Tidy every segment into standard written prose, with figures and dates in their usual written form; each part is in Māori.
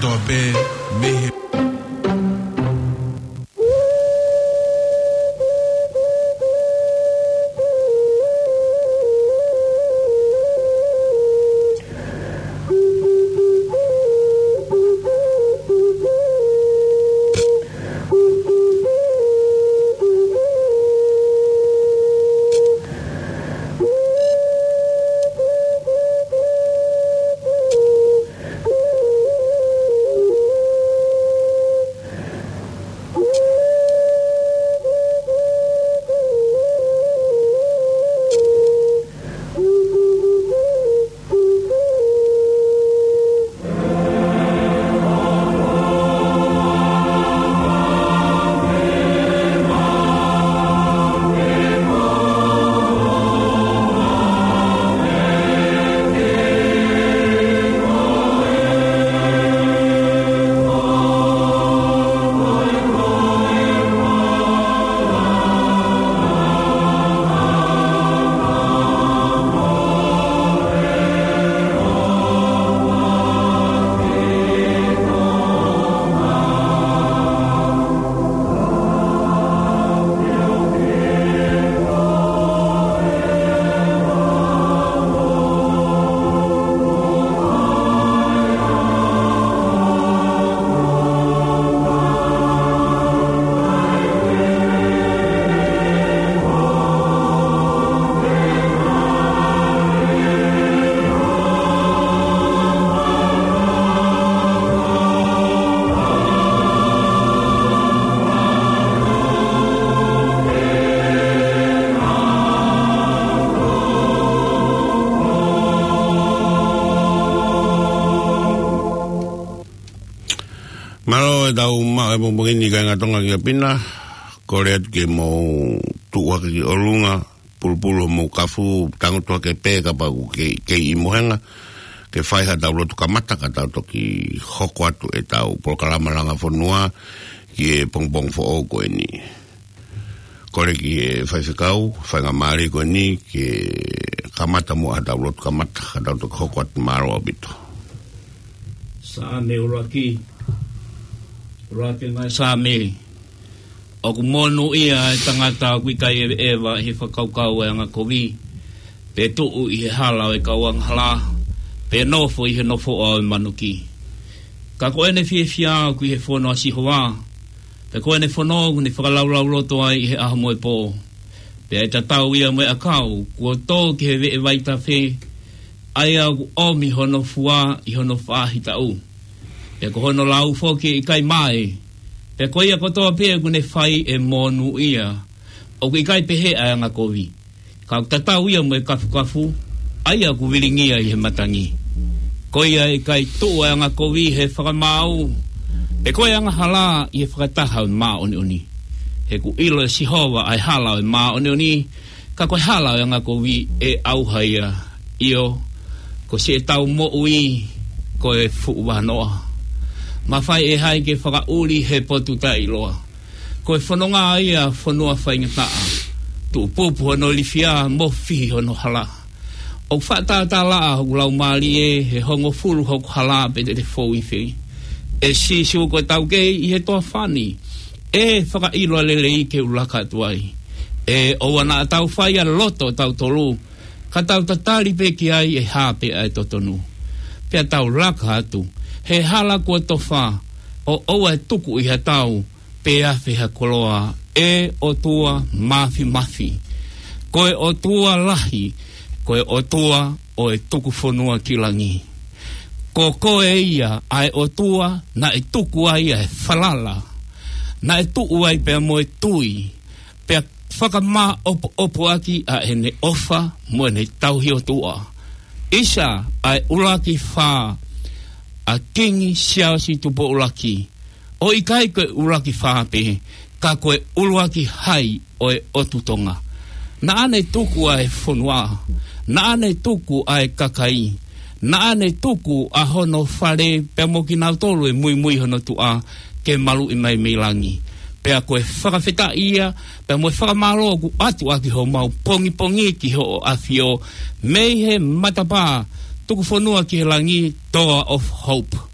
toa pe mehe. Malo dau ma mo ngini ka ngatonga ki pina koreat ke mo tuwa ki olunga pulpulo mo kafu tango to ke pe ka pa ke imohenga ke fai ha dau to kamata ka tau to ki hokwatu e tau proklama langa fonua ki pongpong fo ko ni kore ki fai fikau fai ngamari ko ni ki kamata mo ha dau to kamata ka tau to hokwatu maro abito sa neuraki Rake ngai same o kumonu ia tangata kui kai eva he whakaukau e anga kovi pe tuu i he hala e kauang hala pe nofo i he nofo o e manuki ka koe ne fia kui he whono a sihoa pe koe ne whono ni whakalaulau roto ai i he aha moe po pe e tatau ia moe akau kua tō ki he ve e waita whe ai au omi hono fua i hono whahita u e ko hono lau foki i kai mai pe ko ia kotoa pe kune fai e monu ia o ki kai pehe a anga kovi ka tatau ia mo e kafu ai a ku vilingia i he matangi ko ia i kai tu a anga kovi he whakamau pe ko ia anga hala i he whakataha o maa oni he ku ilo e sihova ai hala o maa oni ka koe hala o anga kovi e auha ia io ko se tau mo ui ko e fuwa noa mawhai e hai ke whakauri he potu tai loa. Ko e whanonga ia whanua whaingataa. Tu pupu hono lifia mo fihi hono hala. O whatata laa hoku lau maali e he hongo furu hoku hala pe te fōi whi. E sisu ko tau kei i he toa whani. E whakailoa lele i ke ulaka tuai. E o wana tau whai a loto tau tolu. Ka tau tatari pe ki ai e hape ai totonu. Pea tau laka atu. He hala kua tofa o oa tuku i ha tau pe awhi ha koloa e o tua mafi. Koe o tua lahi, koe o tua o e tuku whanua kilangi. Ko koe ia ai o tua na e tuku ai e falala. Na e tuku ai pe mo e tui. Pe whakamā opo aki a e ne ofa mo ne tauhi o tua. Isa ai ulaki whaa a kingi siasi tupo ulaki. O ikai koe ulaki whape, ka koe ulaki hai o e otutonga. Na ane tuku ai whanua, na ane tuku ai kakai, na ane tuku a hono whare pe moki nau tolu e mui hono tua ke malu i mai meilangi. Pea koe whakawheta ia, pea moe whakamaro ku atu aki ho mau pongi ki ho o awhio, mei he matapā, tuku whanua ki he langi Door of Hope.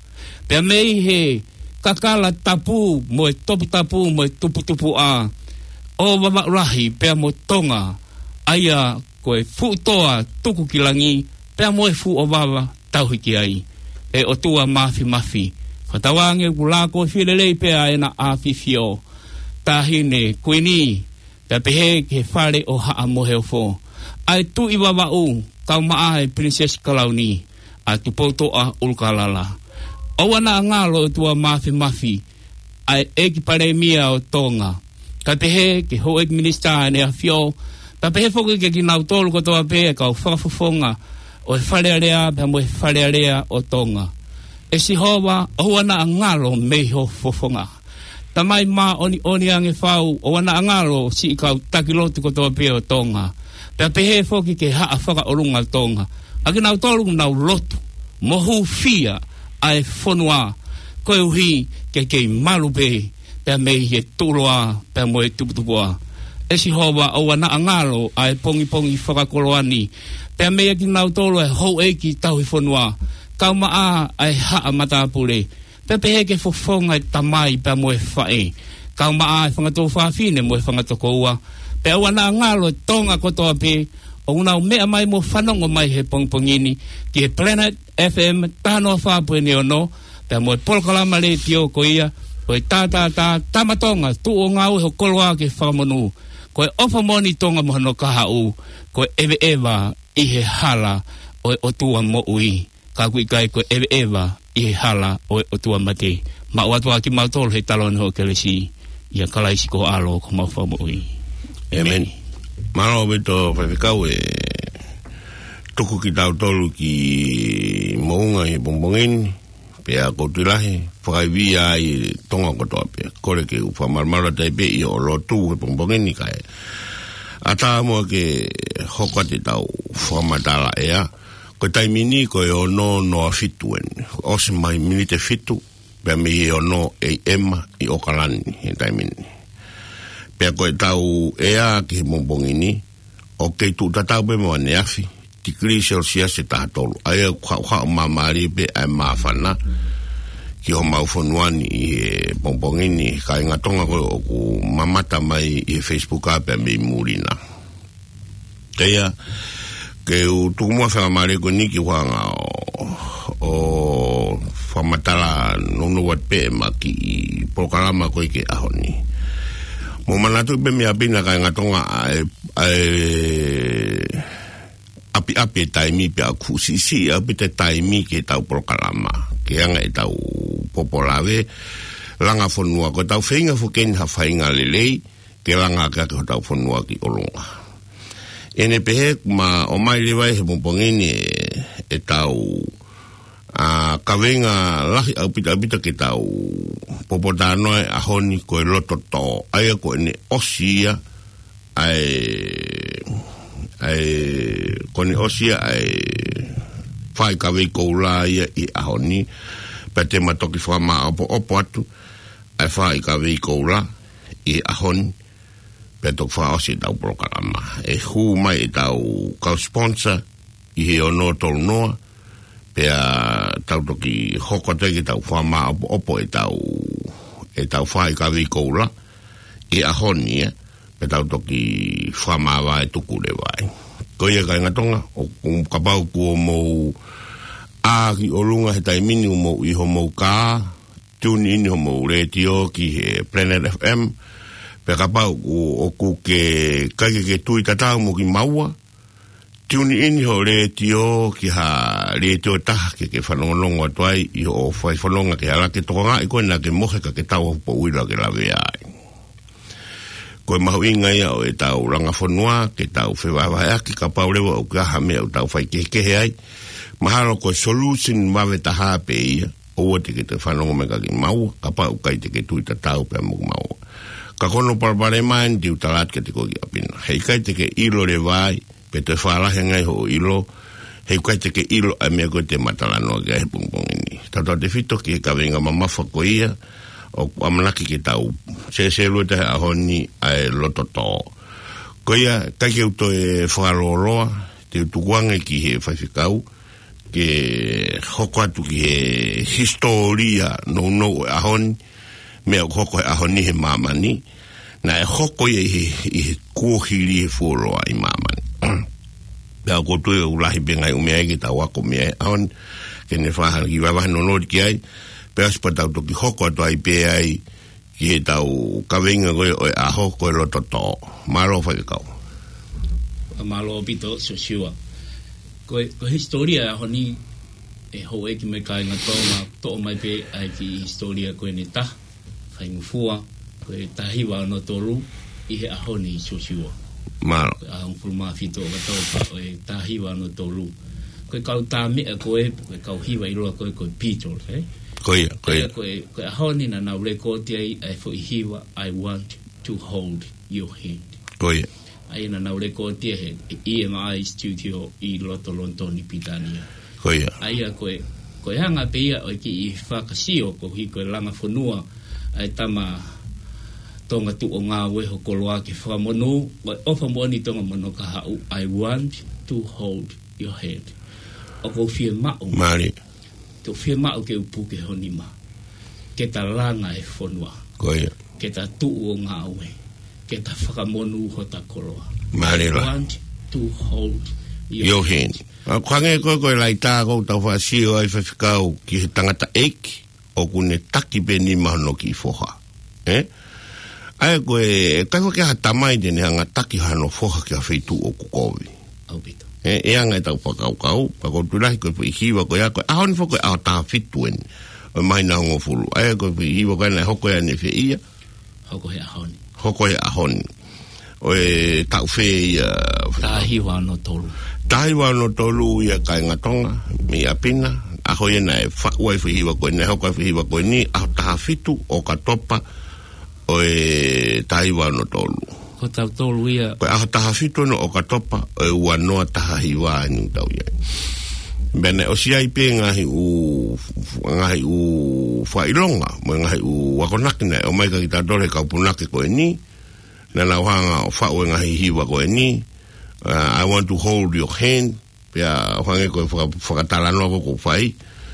Pea mei he kakala tapu mo e topu tapu mo e tupu a. O wawarahi pea mo tonga aia koe futoa tuku kilangi pea mo e fu o wawa tauhiki ai. E o tua mafi. Whatawange kulako whilelei pea ena awhiwhio. Tahine kuini pea pehe ke whare o haa mohe o fo. Ai tu iwa wau kau maa e Princess Kalauni a tupoto a ulkalala. O wana ngalo o tua mafi ai eki pare mia o tonga. Ka pehe ke ho ek minister ane a fio. Ka pehe foku ke ki nau tolu kotoa pehe kau whakafufonga o e wharearea pea mo e wharearea o tonga. E si hoa o wana ngalo meho fofonga. Tamai ma oni ange whau o wana ngalo si kau takilotu kotoa pehe o tonga. Pea pehe foki ke haa whaka orunga tonga. Aki nau tolu nau lotu. Mohu fia ai whonua. Koe uhi ke kei malupe. Pea mei he tuloa. Pea mo e tuputupoa. E si hoa o wana ngalo ai pongi whakakoloani. Pea mei aki nau tolu e hou eiki tau hi whonua. Kau maa ai haa matapure. Pea pehe ke fofonga e tamai pea mo e whae. Kau maa e whangato whawhine mo e whangatoko ua. Pea wana ngalo tonga kotoa pe. O unau mea mai mo whanongo mai he pongpongini. Ki he Planet FM tano whapue ni ono. Pea mo e polkalama le tio ko ia. Ko e tamatonga tu o ngau ho koloa ke whamonu. Ko e ofa moni tonga mohano kaha u. Ko e ewa i he hala o e otua mo ui. Ka kui kai ko ewa i he hala o e otua mate. Ma watua ki mautolo he talon ho kelesi. Ia kalaisi ko alo ko mawha mo ui. Amen. Maro beto whawhikau e tuku ki tau tolu ki mounga he bombongeni. Pea koutulahi, whakaiwia i tonga kotoa pea. Kore ke whamarmara taipe i o lotu he bombongeni kai. Ata mua ke hoka te tau whamatala ea. Ko taimini ko e ono noa fituen. Ose mai minite fitu. Pea me e ono e ema i okalani he taimini. Pea koe tau ea ki he bombongini. O kei tu tatau pe mua neafi. Tikri Celsius e tahatolu. Aia kwa mamari pe ai mawhana. Ki ho maufonuani i he bombongini. Ka inga tonga koe o ku mamata mai i he Facebook ape me murina. Keia, ke u tukumua whamare ko niki whanga o whamatala nonu wat pe ma ki pokalama koe ke ahoni. Mo manatu pe mea pina ka inga tonga api taimi pe a kusisi api te taimi ke tau prokalama ke anga e tau popolave langa fonua ko tau whainga fuken ha whainga lelei ke langa ka ko tau fonua ki olunga ene pehe ma o mai lewai he mumpongeni e tau kawenga lahi apita ke tau popotano e ahoni ko e loto to aia ko ene osia kone osia whai kawei koula ia i ahoni pa te matoki whama opo atu ai whai kawei koula i ahoni pa tok wha osi tau prokarama e hu mai e tau kau sponsor i he ono tolu noa pea tau toki hokoteki tau whama opo e tau whai kawei koula i ahoni pe tau toki whama wai tukure wai. Ko ia ka ingatonga, o kapau kua mou āki o lunga he taimini o mou iho mou kā, tune in ho mou retio ki he Planet FM, pe kapau o ku ke kaike ke tui tatau mo ki maua, tune in ho retio ki ha retio taha ke whanongonongo atuai iho o whai whanonga ke halake tokonga i koe na ke mohe ka ke tau po uira ke lawe ai. Koe mahu inga ia o e tau ranga whanua, ke tau whewawai aki ka paurewa o kaha mea o tau whai kekehe ai. Mahalo koe solution mawe taha pe ia, oua te ke te whanongo me kaki maua, ka pau kai te ke tui ta tau pe muku maua. Ka kono parpare main, tiu talat ke te koki apina. Hei kai te ke ilo le vai, pe te whaalahe ngai ho ilo, hei kai te ke ilo a mea koe te matalanoa ke ahe pungpungini. Tau te fito ki e ka venga mamafa ko ia, o amanaki ke tau se lua te ahoni ai loto to ko ia kai ke uto e whakaroroa te utukuanga ki he whaiwhikau ke hoko atu ki historia no ahon mea hoko ahoni he mamani na hoko i kuhiri he fuoroa i mamani pea kotu e ulahi bengai umea ki ta wako mea ahon ke ne whaha ki wawaha no nori ki ai pea spatau toki hoko atu ai pea ai ki he tau kawenga koe o aho koe loto to maro whakakau malo pito so siwa ko historia honi e ho e ki me kai na to mai pe ai ki historia ko ni ta fai mfua ko ta hiwa no toru I he ahoni so siwa malo ang fulma fito ka to pa e ta hiwa no toru ko kau ta me ko e kau hiwa I ro ko pito ko ahoni na na record ai for hiwa I want to hold your hand ko ai na na record he EMI studio I loto lontoni pitania ko ai ko hanga pe ia o ki I whakasio ko hi ko langa whanua ai tama tonga tu o ngā weho koloa ki whamono o ofa moani tonga mono ka hau I want to hold your hand o ko fia mao mari to fia mao ke upu ke honima ke ta langa e whanua ko ke ta tu o ngā we ke ta whakamonu ho ta koloa mari I want to hold your hand kwange koe lai tā kou tau whaasio ai whawhikau ki he tangata eiki o kune taki pe ni mahano ki foha ai koe kai whake ha tamai tene hanga taki hano foha ki a whaitu o kukowi au pito e anga tau whakau pako tulahi koe hiwa koe a koe ahoni whako au tā whituen o mai na hongo furu ai koe hiwa koe nei hoko ea ne whi ia hoko he ahoni o e tau whi ta hiwa no tolu Taiwa no tolu ia kai ngatonga mi apina a hoi na e whakua I whihiwa koe ne hoko whihiwa koe ni a taha fitu o katopa o e Taiwa no tolu ko tau tolu ia koe a taha fitu no o katopa o e ua noa taha hiwa ni tau ia bene o si ai pe ngahi u whailonga mo ngahi u wakonaki nei o mai ka kita dole kaupunaki koe ni na na whanga o whau ngahi hiwa koe ni I want to hold your hand pia whange koe whakatalanoa ko whai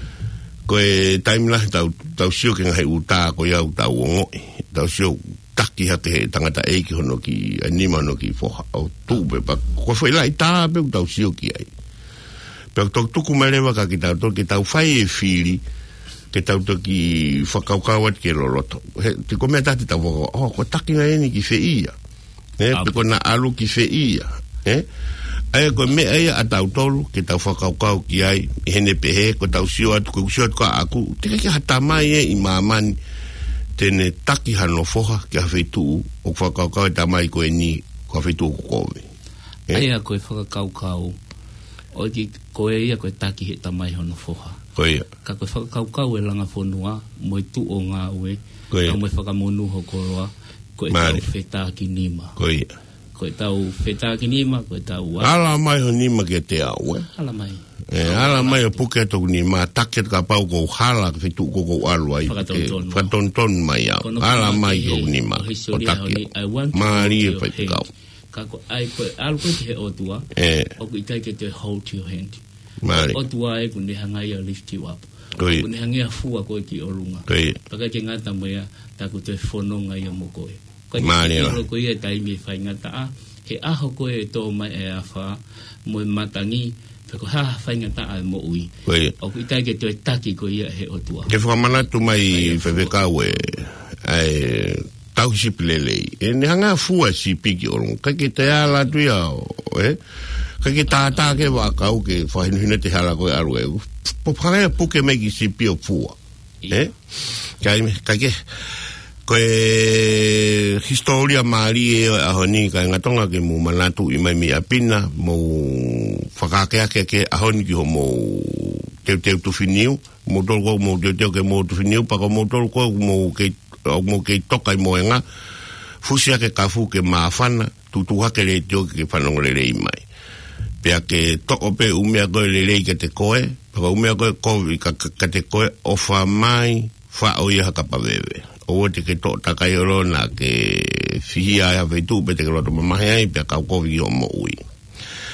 koe taimila tau sio ke ngai uta ko ia uta ngoi tau sio taki hake he tangata eiki hono ki anima hono ki foha o tūpe pa ko whai lai tā pe tau sio ki ai pia tuku merewa ka ki tau whai e whiri ke tau toki whakaukawat ke loloto te komea tati tau whaka ko taki ngai ni ki whiia pe ko na alu ki whiia ai ko me ai a tau tolu ke tau whakaukau ki ai hene pehe ko tau sio atu ko sio atu ka aku te ke hatamai I mamani tene taki hano foha ke hawhitu o whakaukau e tamai ko e ni ko hawhitu ko kowe ai a koe whakaukau o ki koe ia koe taki he tamai hano foha koe ka koe whakaukau e langa whanua mo I tu o ngā ue ka mo whakamonu ho koroa koe tau whetaki nima koe koe tau whetaki nima, koe tau ala mai ho nima ke te au, ala mai. Ala mai o puke toku nima, taket ka pau ko hala, fitu ko alu ai. Whatonton mai au. Ala mai o nima, o taket. Maari e whaitikau. Kako ai koe, alu koe te he otua, o ku itai ke te hold your hand. Maari. Otua e ku ne hangai a lift you up. Koe. Ku ne hangai a fua koe ki orunga. Koe. Paka ke ngata mea, taku te whanonga ia mo koe. Maari la. Koe e taimi e whai ngata a, he aho koe e tō mai e a wha, mo e matangi, ko ha whai ngata a mo ui. Koe. O ku itai ke te taki koe ia he otua. Ke whamanatu mai whewekau e, tau sipilelei. E ne hanga fua si piki orunga. Kai ke te ala tui au, kai ke tātā ke wakau ke whahinuhina te hala koe aru e. Pokarea puke mai ki si pio fua. Kai ke, koe historia maari e ahoni kai ngatonga ke mu manatu I mai mi apina mo whakakeake ke ahoni ki ho mo teu tu finiu mo tolko mo teu ke mo tu finiu pa ko mo tolko mo ke toka I mo enga fusia ke kafu ke maafana tutuha ke le teo ke whanongole rei mai pea ke toko pe umea koe le rei ke te koe pa umea koe koe ka te koe ofa mai wha oia hakapawewe o te ke tō takai oro na ke whihia ea whaitu pe te ke roto mamahe ai pia kau kowi o mo ui.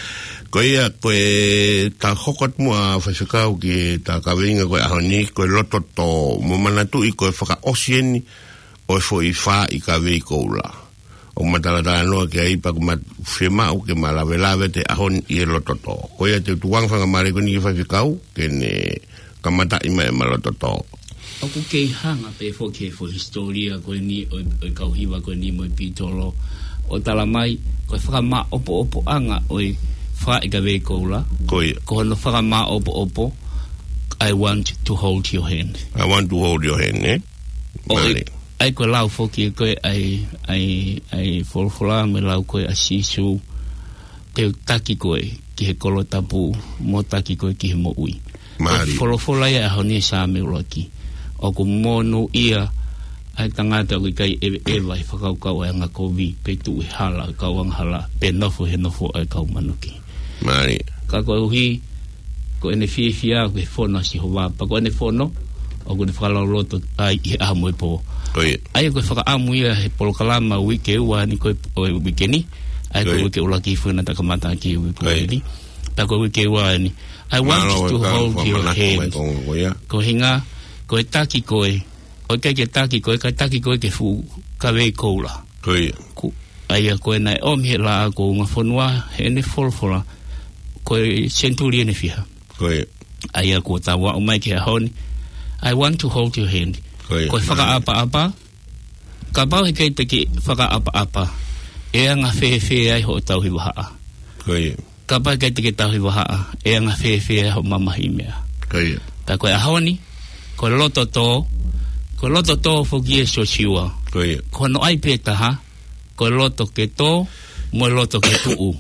Koia koe ta hokot mua whaiwhikau ki ta kawinga koe ahoni koe loto to mo manatu i koe whaka osieni o fo i wha i kawei koula. O matalatala noa ki aipa ko mat whimau ke malawelawe te ahoni i loto to. Koia te tuwang whanga mare koe ni ki whaiwhikau ke ne kamata ima e maloto to. Oku kei hanga pe fo historia koe ni o kauhiwa koe ni mo i pitolo. O tala mai koe whakama opo anga oi wha i kawei koula. Koia. Ko no whakama opo. I want to hold your hand. I want to hold your hand, eh? Mare. Ai koe lau foki koe ai folfola me lau koe a sisu te taki koe ki he kolo tapu mo taki koe ki he mo ui. Mari. Folfola ia honi sa me uraki. O ko mono ia ai tangata koe kai ewa i whakaukau ai anga kovi pe tu i hala, kauang hala, pe nofo he nofo ai kau manuki. Mari. Ka koe uhi ko ene fia koe whono si hoa pa ko ene whono o ko ne whakalau loto ai i amu e po. Ai koe whakaamu ia he polokalama wike ua ni koe wike ni ai koe wike ula ki whuna takamata ki wike ni pa koe wike ua ni I want to hold your hand ko hinga koe taki koe o kai ke taki koe ke fu kawei koula ai koe nai omi he la ko ngā whanua he ne folfola koe centurion e fiha ai ko tawa o mai ke ahoni I want to hold your hand koe whakaapa ka pau he kei te ki whakaapa e anga whewhe ai ho tau hi wahaa ka pau kei te ki tau hi wahaa e anga whewhe ai ho mamahi mea ka koe ahoni koe loto tō whoki e so siwa koe no ai pētaha koe loto ke tō mo loto ke tuu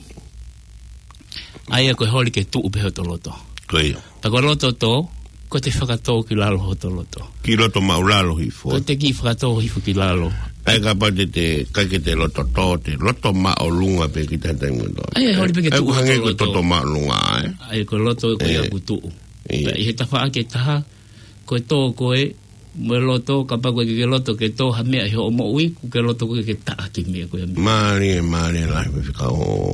ai koe hori ke tuu peho to loto ta koe loto tō ko te whakatō ki lalo ho to loto. Ki loto maulalo hifo. Ko te ki whakatō hifo ki lalo. Ai ka pa te kai ke te loto tō, te loto maolunga pe ki te mundo. Ai hori pe ke tu. Ai ku hange ko toto maolunga ai. Ai ko loto ko ia ku tu. I he tafa ake taha ko tō koe mo loto ka pa ko ke loto ke tō ha mea ho mo ui ku ke loto ko ke ta ki mea ko ia. Mari lai pe fika o.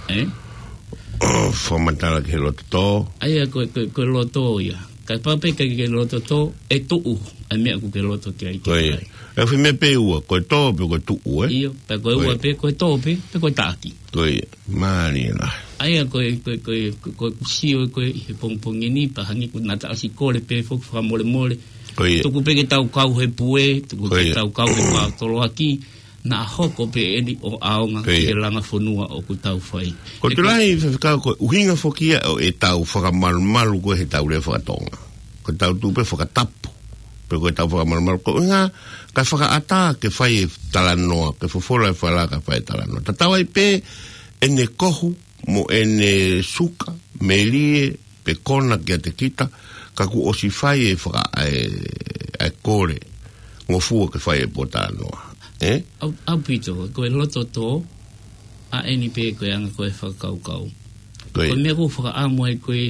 Fomatala ke loto tō. Ai ko loto ia. Ka pape ka ke loto to e tuu a mea ku ke loto ke ai ke ai. E whi me pe ua, koe tō pe koe tuu, Iyo, pe koe ua pe koe tō pe koe tāki. Koe, maari la. Aia koe kusio koe he pongpongi ni, pa hangi ku nata asi kore pe fok whamole mole. Tuku pe ke tau kau he pue, tuku pe tau kau he pātolo aki, na hoko pe eni o aonga ke langa whanua o ku tau whai. Ko te lai whakau koe uhinga whokia o e tau whakamalumalu koe he tau rea whakatonga. Ko tau tupe whakatapu. Pe koe tau whakamalumalu koe uhinga kai whakaata ke whai e talanoa, ke whafola e whala ka whai e talanoa. Ta tau ai pe ene kohu mo ene suka, melie, pe kona kia te kita, ka ku osi whai e whaka ai kore ngofua ke whai e po talanoa. Au pito, koe loto tō, a eni pe koe anga koe whakaukau. Koe mea ko whakaamu ai koe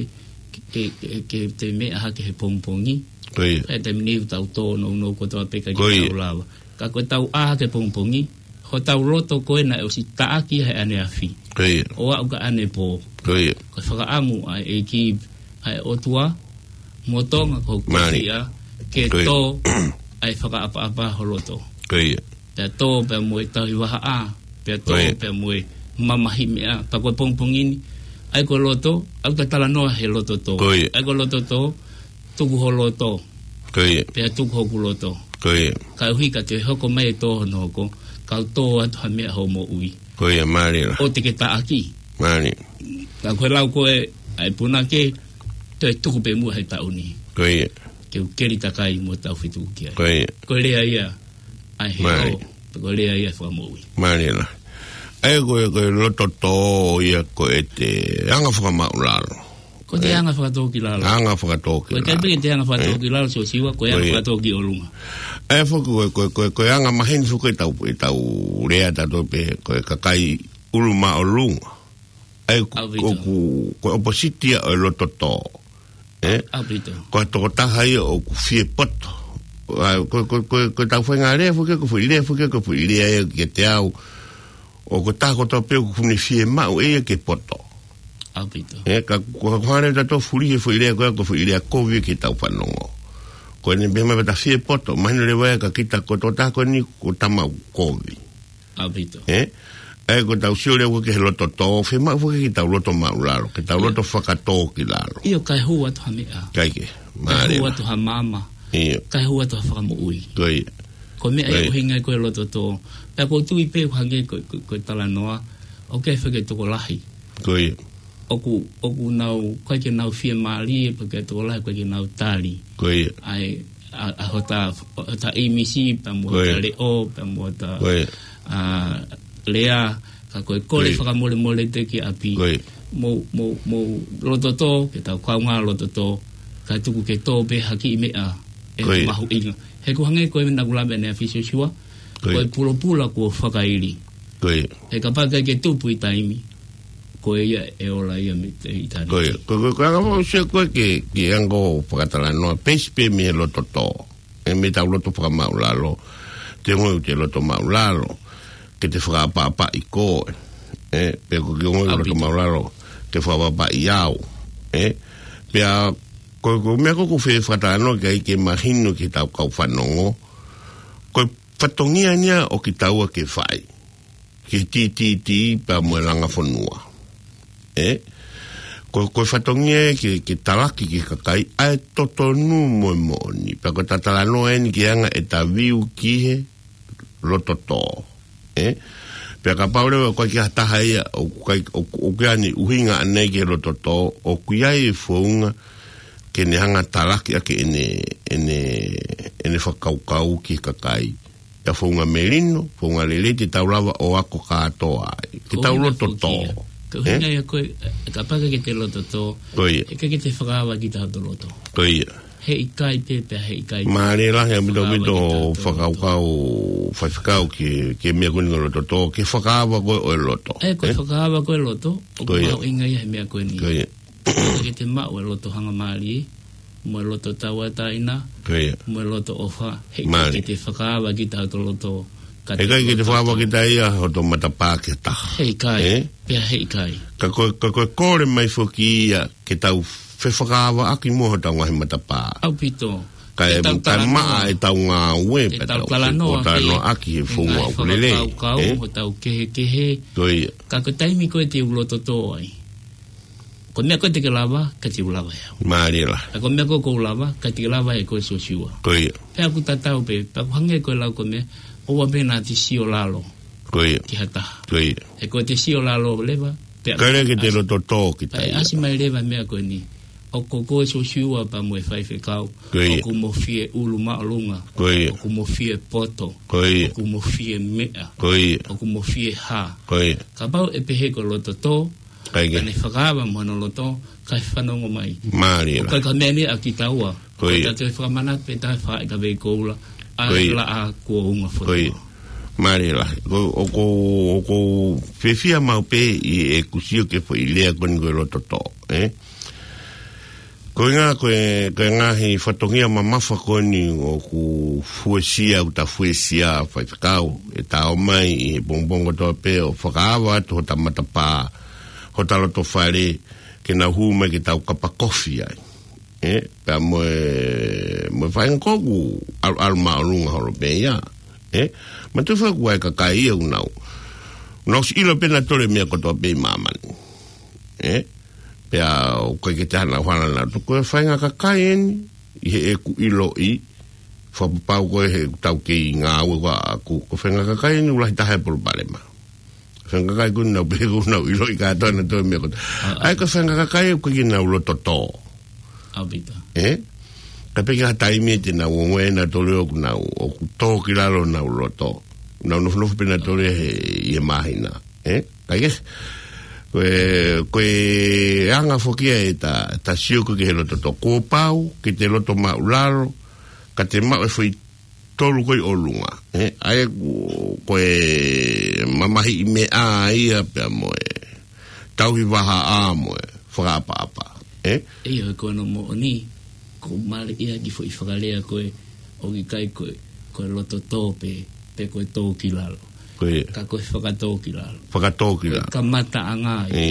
ke te mea hake he pongpongi. E te mniu tau tō no ko tō peka ki tau lawa. Ka koe tau a hake pongpongi, ho tau loto koe na e osi taaki he ane awhi. O au ka ane pō. Koe whakaamu ai e ki ai otua, motonga ko kofia, ke tō ai whakaapa ho loto. Pea tō pea moe tahi waha a, pea tō pea moe mamahi mea, pa koe pongpongini, ai koe loto, au ka tala noa he loto tō. Ai koe loto tō, tuku ho loto. Pea tuku hoku loto. Ka uhi ka te hoko mai tō hono hoko, ka tō atu ha mea ho mo ui. O te ke ta aki. Ka koe lau koe, ai puna ke, te tuku pe mua hei tauni. Ke ukeri takai mo tau whituku kia. Koe rea ia. Ai he ko lea ia whamoui. Marina. Ai koe loto tō ia koe te anga whakamau lalo. Ko te anga whakatoki lalo. Anga whakatoki lalo. Koe kai te anga whakatoki lalo so siwa, koe anga whakatoki o lunga. Ai koe anga maheni fuku e tau rea tato pe koe kakai uluma o lunga. Ai koe oppositia o loto tō. Koe toko taha ia o ku fie poto. Ko tau whainga rea fuke ko fui lea e ke te au o ko tako tau peo ko fune fie mau e ke poto Apito. Ka kuhare ta to furi foi le ko foi le COVID ki tau whanongo. Ko ni bema bata fie poto, mahino le wea ka kita ko tota ko ni ko tama COVID. Apito. Ko tau sio le ke loto to, fe ma fu ki tau loto maulalo, ke tau loto whakato ki lalo. Iyo kai hua tu hamea. Kai ke, kai hua tu hamama. Iyo. Kai hua tu whakamo ui. Koi. Ko mea e uhinga koe loto to. Pea ko tui pe hange koe tala noa, o kei whake toko lahi. Koi. Oku nau, koe ke nau fia maali, pake toko lahi koe ke nau tali. Koi. Ai, a hota imisi, pa mua ta leo, pa mua ta lea, ka koe kore whakamole mole te ki api. Koi. Mo loto to, ke tau kaunga loto to, ka tuku ke tō pe haki i mea, e mahu inga. He kuhange koe mena kulabe ne a fisio siwa, koe pula kua whakairi. Koe. He ka paka ke tupu i taimi, koe ia e ola ia me te i tani. Koe. Koe kanga sia koe ke ango whakatala noa, pespe me he loto to. E me tau loto whakamaulalo, te ngoi te loto maulalo, ke te whakapapa i koe. Peko ke ngoi loto maulalo, ke whakapapa i au. Pea, ko mea ko fe fatano ke mahino ki tau kau whanongo ko fatongia nia o ki tau ke fai ki ti pa mo langa fonua ko fatongia ki talaki ki kakai ai totonu mo ni pa ko tatala no en ki anga eta viu ki loto to pe ka paure ko ki hata hai o kani uhinga ane ki loto to o kuiai fonga ke ne hanga talaki ake ene whakaukau ki kakai. Ia whaunga merino, whaunga lele te taulawa o ako katoa. Ke tau loto tō. Ka hinga ia koe, ka paka ke te loto tō. Koe. E ka ke te whakawa ki te hato loto. Koe. He ikai pepe, he ikai. Maare lahi a mito whakaukau, whaifakau ke mea kuni loto tō. Ke whakawa koe o loto. Koe whakawa koe loto. O kua inga ia he mea koe ni. Koe. Ke te mau e loto hanga maari, mo e loto tawa taina, mo e loto ofa, he ke te whakaawa ki te hato loto. He kai ki te whakaawa ki te ia, hoto matapā ke taha. He kai, pia he kai. Ka koe kore mai whoki ia, ke tau whakaawa aki moho tau ngahi matapā. Au pito. Kai maa e tau ngā ue, e tau talanoa, o tau aki he whunga o kulele. O tau kehe. Ka koe taimi koe te uloto tō ai. Ko mea koe te ke lava, ka te ulawa ea. Maarela. Ko mea koe ko ulawa, ka te lava e koe sosiua. Koe. Pea ku tatau pe, pa ku hange koe lau koe mea, owa pena te sio lalo. Koe. Ki hata. Koe. E koe te sio lalo leva. Kaere ke te roto tō ki tai. Asi mai leva mea koe ni. O ko koe sosiua pa mue whaife kau. Koe. O ku mo fie ulu maalunga. Koe. O ku mo fie poto. Koe. O ku mo fie mea. Koe. O ku mo fie ha. Koe. Ka pau e pehe ko loto tō. Kaige. Kane whakawa mono loto, kai whanongo mai. Maari la. Kai ka mene a ki taua. Koe. Ka te whakamana pe tai whae ka vei koula. A la a kua unga whanongo. Koe. Maari la. O ko whewhia mau pe i e kusio ke fo i lea koni koe loto tō. Koe ngā he whatongia mamafa koni o ku fuesia uta fuesia whaikau e tau mai i bongbongo toa pe o whakaawa atu ho tamata pā ho taloto whare ke na hu mai ke tau kapa kofi ai. Pea moe whaingoku al maorunga horo pe ia. Ma tu whaku ai kakai ia unau. Unau si ilo pena tore mea kotoa pe mamani. Pea o koe ke te hana whana na tu koe whainga kakai eni i he eku ilo i whapapau koe he tau ke i ngā ue wa aku ko whainga kakai eni ulahi tahe polo parema whainga kakai kuni nau pego nau ilo i kātoa na tō mea kota ai ka whainga kakai koe ki nau loto tō Abita ka peke ha taimi e te nau o ngoe na tole o ku nau o ku tō ki lalo nau loto nau nofu pena tole he i e mahina kai ke koe anga fokia e ta sioko ki he loto to kōpau, ki te loto maularo, ka te mau e whai tolu koe olunga. Ai koe mamahi i me a ia pia moe, tauhi waha a moe, whakaapa-apa. Ia koe no mo ni, ko male ia ki fo i whakalea koe, o ki kai koe loto tō pe koe tō ki lalo. Ka koe whakatō ki lalo. Whakatō ki lalo. Ka mata a ngai.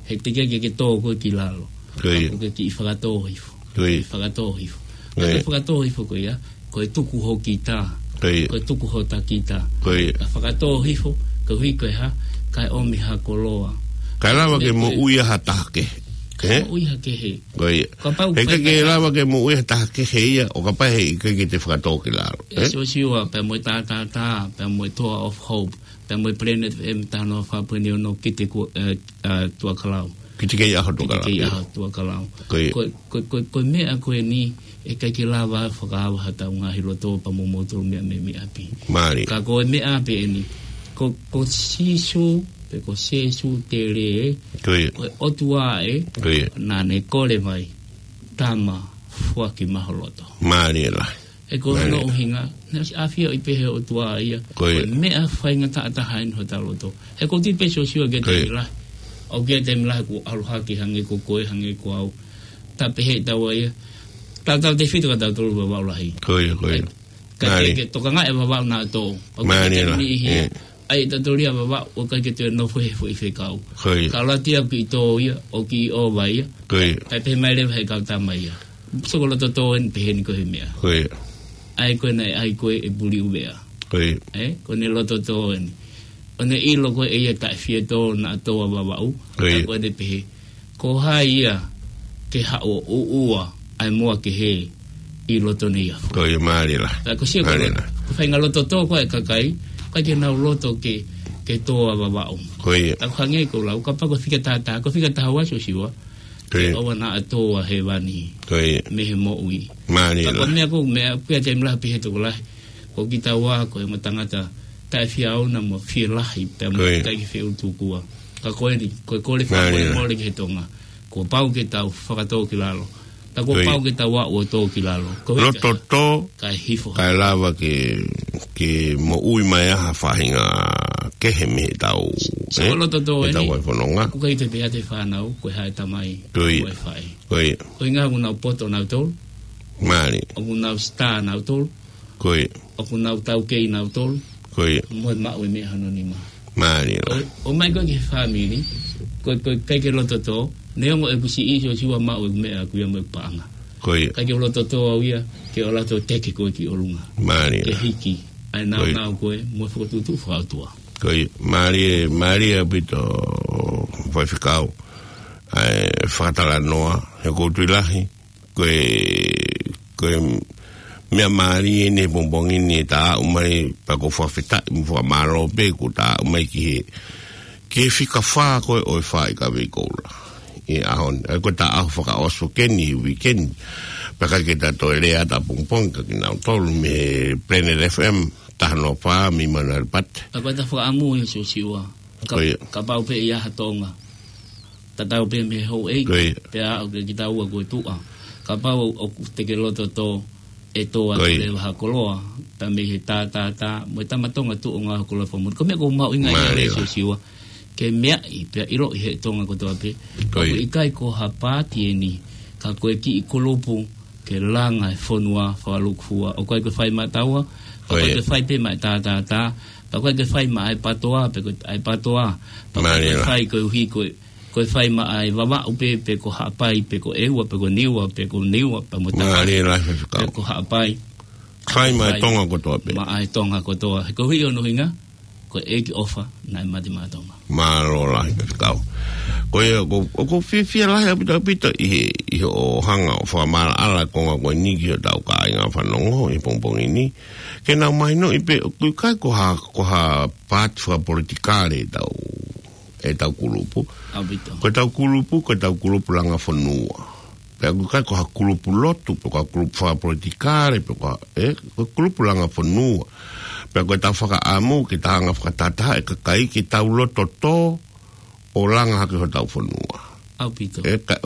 he te ke tō koe ki lalo. Koe. Koe ki whakatō hifo. Koe. Whakatō hifo. Koe whakatō hifo koe ia. Koe tuku ho ki tā. Koe tuku ho tā ki tā. Koe. Whakatō hifo. Koe hui koe ha. Kai omi ha koloa. Kai lawa ke mo uia ha tahake. Ui ha ke he. Koe. He ke lawa ke mo uia ha tahake he ia. O ka pai he ke te whakatō ki lalo. So siwa. Pea moe tā. Pea moe Tour of Hope. Pea moe Planet FM tāno whapuni ono ki te tua kalau. Ki te kei aho tua kalau. Ki te kei aho tua kalau. Koe mea koe ni e kai ki lawa whakaawa hata ngahi roto pa momotoro mea me api. Maari. Ka koe mea api e ni. Ko sisu, pe ko sesu te re, koe otua e, nā ne kore mai, tama fuaki maholoto. Maari e lai. E ko no uhinga, nā si awhia i pehe otua ia, koe mea whainga taatahain ho taloto. E ko ti peso siwa ke te lai. O kia te mlahe ko aluhaki hange ko koe hange ko au. Ta pehe tawa ia. Tau te whitu ka tau tolu wa waulahi. Koe. Ka te toka ngai wa wau nā tō. Maari e lai. Ai tatoria baba o kai ke te no foi kau. Ka latia ki to ia o ki o vai. Ai pe mai le he ka ta mai. So ko to en pe ni ko he mea. Ai ko nei ai ko e buli ubea. Ko ne lo to en. One I lo ko e ta fie to na to baba u. Ko de pe. Ko hai ia ke ha o ua ai mo ke he I lo to ni. Ko mari la. Ko si ko. Fa ngalo to ko e kakai. Kai ke nau loto ke toa babao. Koe. Tau hange ko lau, ka pa ko whika tātā, ko whika tāwa so siwa. Koe. Owa na atoa he wani. Koe. Me he mo ui. Mani la. Ka mea ko, mea pia te mlaha pihe toko lahi. Ko ki tāwa ko e matangata, tai fia au na mo fia lahi, pia mo kai ki whiu tūkua. Ka koe ni, koe kore whakore mole ki he tonga. Ko pau ke tau whakatō ki lalo. Ta ko pau ke tau o tō ki lalo. Roto tō. Kai hifo. Kai lava ke mo ui mai aha whahinga ke he me tau. So loto tō e ni. Tau ai whanonga. Ko kai te pia te whanau, koe hae tamai. Koe. Koe whai. Koe. Koe ngā nau poto nau tōl. Mani. O nau star nau tōl. Koe. O nau tau kei nau tōl. Koe. Moe mau e mea hanonima. Mani la. O mai koe ke whamiri, koe kai ke loto tō, neongo e kusi iso siwa mau e mea kuia moe paanga. Koe. Kai ke loto tō au ia, ke o lato teke koe ki orunga. Mani la. Ke hiki, ai nau koe, moe whakatutu whakautua. Koe, Mari e pito vai whikau. Ai whakatala noa, he koutu ilahi. Koe mea Mari e ne bongbongi ne ta umai pako whawhita, mwha maro pe ko ta umai ki he. Ke whika wha koe oi wha I ka wei koula. I ahon, koe ta aho whaka oso keni, weekend. Paka ke ta toi rea ta pongpong, ka ki nau tolu me Planet FM. Tahano pa mi mana pat. Ako ta whaka amu e so siwa. Ka pau pe ia hatonga. Ta tau pe me ho e. Pe a o ki tau a koe tua. Ka pau o te ke loto to e toa te waha koloa. Ta me he ta. Mo ta matonga tu o ngā koloa whamut. Ko mea ko mau inga ia re so siwa. Ke mea I pe iro I he tonga ko toa pe. Ka ko ikai ko ha pāti e ni. Ka koe ki I kolopu ke langa e whonua whakalukua. O koe ko whai mataua. Ka koe ke whai pe mai tā. Ka koe ke whai mai patoa, pe koe ai patoa. Ka koe ke whai koe uhi koe whai mai wawa upe, pe ko haapai, pe ko eua, pe ko niua, pe mo tā. Pe ko haapai. Whai mai tonga kotoa pe. Mai tonga kotoa. He ko hui ono hinga, ko eki ofa, nai mati mātonga. Mālo lahi ka whikau. Ko whiwhia lahi apita I o hanga o whamara ala konga koe niki o tau ka inga whanongo I pongpongi ni. Ke nau mai no I pe, kui kai ko ha pāti wha politikare e tau kulupu. Ko tau kulupu langa whanua. Pe kui kai ko ha kulupu lotu, pe ko ha kulupu wha politikare, pe ko kulupu langa whanua. Pe ko tau whaka amu ki ta hanga whakatataha e kakai ki tau loto tō o langa haki ho tau whanua. Aupito.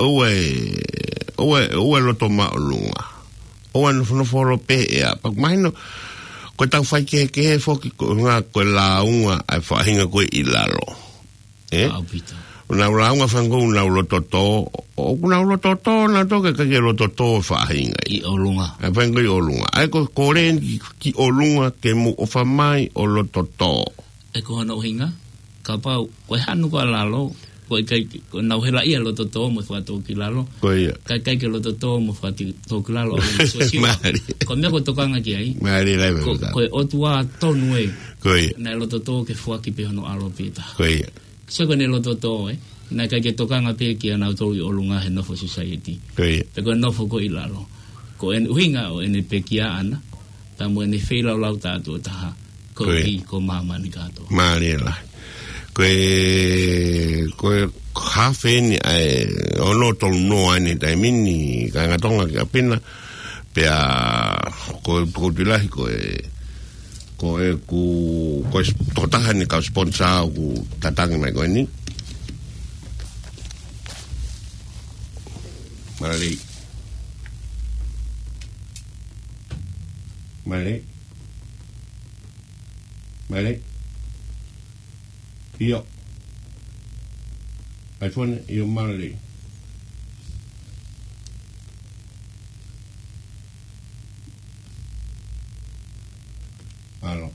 Oe loto maolunga. Oe no whanoforo pe ea. Pak mahino, ko tau whai kehe whoki ko ngā koe launga ai whahinga koe I lalo. Aupito. Unau launga whango unau loto tō. O unau loto tō na toke kake loto tō whahinga. I olunga. Ai whango I olunga. Ai ko koren ki olunga ke mu o whamai o loto tō. E ko hana o hinga? Ka pau, koe hanu ka lalo, kai na hela ia lo toto mo fa to kilalo kai ke lo toto mo fa to kilalo ko me ko tokanga ki ai ko o tua tonu e na lo toto ke fua ki pe no alo pita so ko ne lo toto na kai ke tokanga pe ki na to o lunga he no for society pe ko no fo ko ilalo ko en winga o en pe ki ana ta mo ne feila la ta to ta ko ko mama ni gato mariela ko hafe ni ono tol no ani dai mini ka tonga ka pena pe ko dilahi ko totahan ni ka sponsor ku tatang mai ko ni Male io iPhone io male allora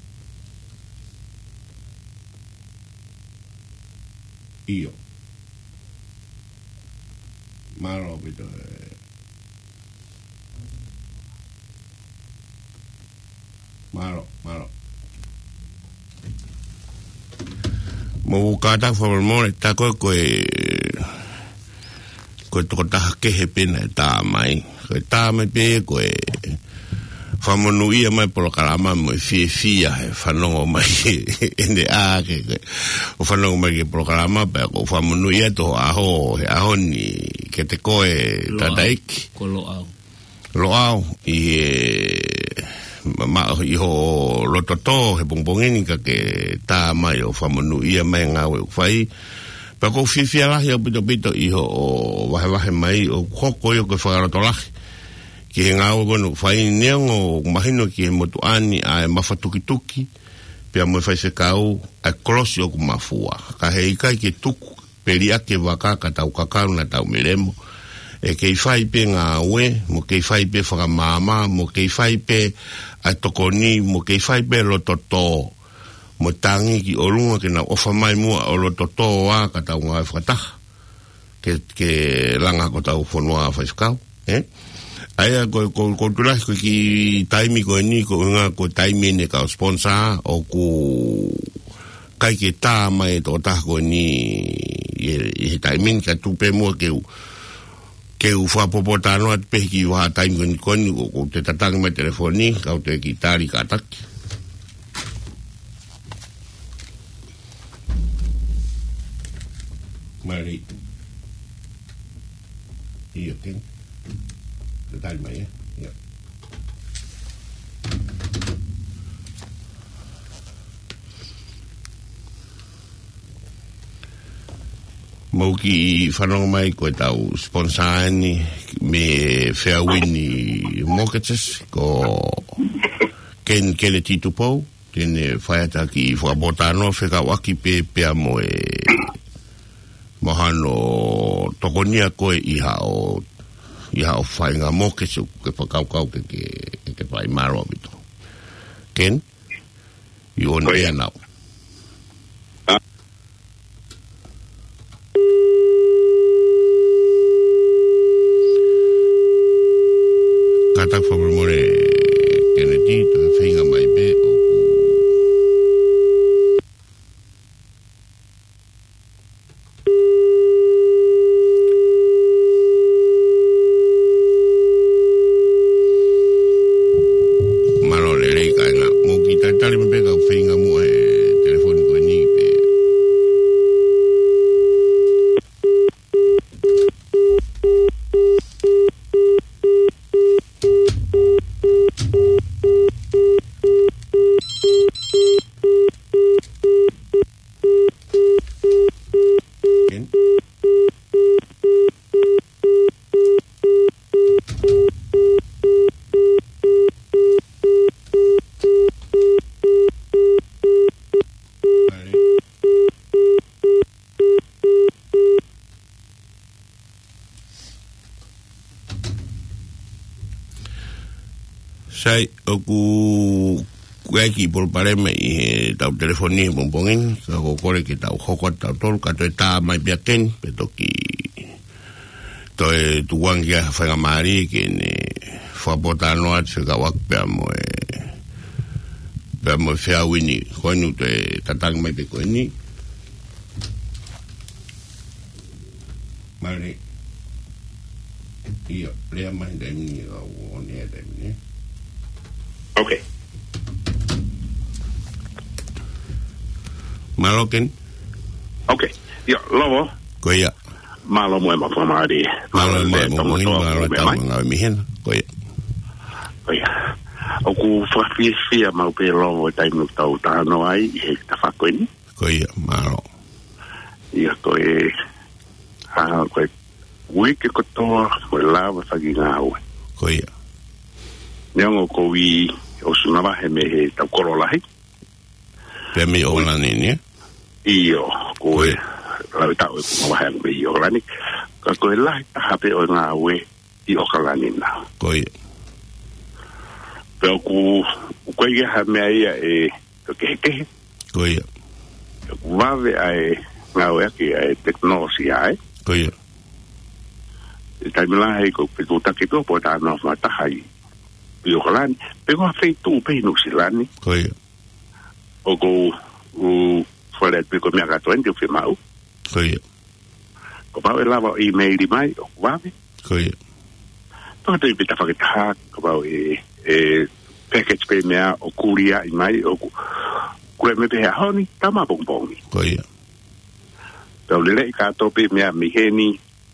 io malo vedo malo mo kata formol ta ko to ta ke he pena ta mai ta me pe ko famonu ia mai por kalama mo fia fanongo mai ende a ke o fanongo mai ke por kalama pe ko famonu ia to aho ni ke te ko ta daik ko lo au ma ho lo toto he bongbongeni ka ke ta mai o famonu ia mai nga we fai pa ko fifia la yo bito iho o wa mai o koko yo ke fa to la ki nga o no fai nengo mahino ki motu ani a mafatuki pe mo fai se kau a cross yo ku mafua ka he ka ki tuku peria ke waka ka tau kakau na tau meremo e ke fai pe nga we mo ke fai pe fa mama mo ke fai pe a tokoni mo ke fai pe lo toto mo tangi ki olunga ke na ofa mai mo o lo toto wa ka tau nga fata ke langa ko tau fonua fa skau aya ko tula ko ki taimi ko ni ko nga ko taimi ne ka sponsor o ku kai ke ta mai to ta ko ni e taimi ka tu pe mo ke u fa popotano at pe ki wa taimi ko ni ko te tatang me telefoni ka te kitari ka tak mari io che dai mai ja mo ki fanong mai ko tau sponsani me Fairwini mortgages ko ken kele titupo tene faiata ki fo botano fe ka waki pe amo mohano tokonia ko iha o fai nga mortgage ke pakau ke pai maro bito ken you on air now kata formule Kennedy to finga mai be o malo le kana mo kita tali me ka finga mo telefoni ko ni pe sai kuai ki por pare me I tau telefoni bombongin ka ko kore ki tau hoko tau tol ka to ta mai biaken peto ki to e tuang ya fa mari ki ne fa bota no at se ka wak pe mo fea wini ko nu te tatang mai pe ko ni mari io le mai de ni o ne de ni okay Maloken. Okay. Ya, lovo. Koia. Malo mo ma famari. Malo mo mihen. Koia. Koia. Oku fia mau pe lovo tai no tau tano ai e ta fakoni. Koia, malo. Ia koe koe wiki ko to ko lava fagi ngau. Koia. Neongo ko wi o sunava he me he tau korolahi. Pe mi ola ni. Iyo, koe, lau tau e kumawahan me i okalani, ka koe lahi tahape o ngā ue i okalani na. Koe. Peo koe ha mea ia e kehe. Koe. Ku wawe ai ngā ue aki ai teknolosi ai. Koe. E taimila hei ko piku takitua po ta anō matahai i okalani, pe koa feitu pe inusilani. Koe. O ko fole pe ko mea katoa ndi o whi mau. Koe. Ko pau e lava e-mail mai o kuwawe. Koe. Toka tui pita whakitaha, ko pau package pe mea o kuria i mai o kure me pehe ahoni, tama bongbongi. Koe. Pau lele I kato pe mea miheni